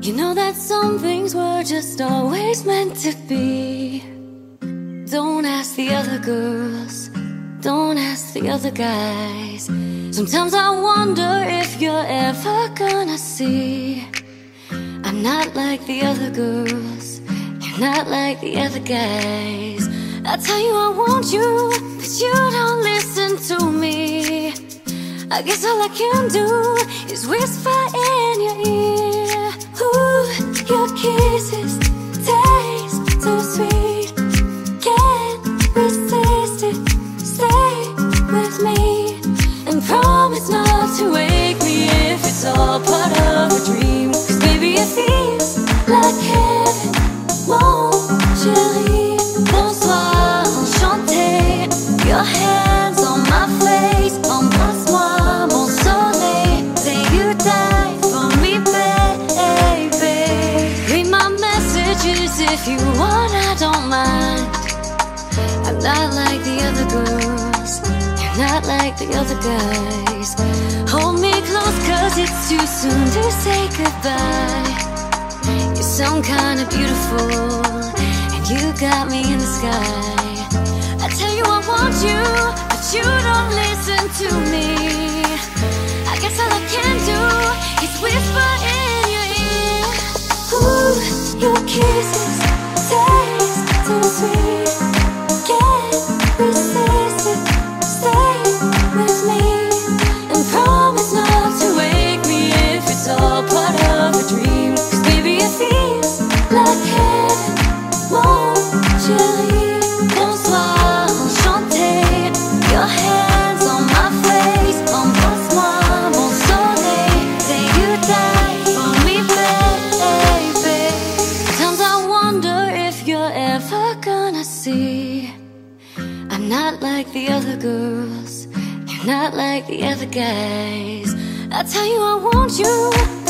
You know that some things were just always meant to be. Don't ask the other girls, don't ask the other guys. Sometimes I wonder if you're ever gonna see I'm not like the other girls, you're not like the other guys. I tell you I want you, but you don't listen to me. I guess all I can do is whisper in your ear. Ooh, your kisses taste so sweet, can't resist it. Stay with me and promise not to wake me if it's all part of a dream. 'Cause baby it feels like heaven, mon chéri. Bonsoir, enchanté. Your hands on my face, embrasse-moi, mon soleil. Say you die for me, baby. Read my messages if you want, I don't mind. I'm not like the other girls, you're not like the other guys. Hold me close 'cause it's too soon to say goodbye. You're some kind of beautiful, and you got me in the sky. I tell you I want you, but you don't listen to me. I guess all I can do is whisper in your ear. Ooh, your kisses taste so sweet, can't resist it. Stay with me and promise not to wake me if it's all part of a dream. 'Cause baby it feels like heaven, mon chéri. Bonsoir, enchanté. Your hands on my face, embrasse-moi, mon soleil. Say you die for me, baby. Sometimes I wonder if you're ever gonna see I'm not like the other girls, you're not like the other guys. I tell you I want you,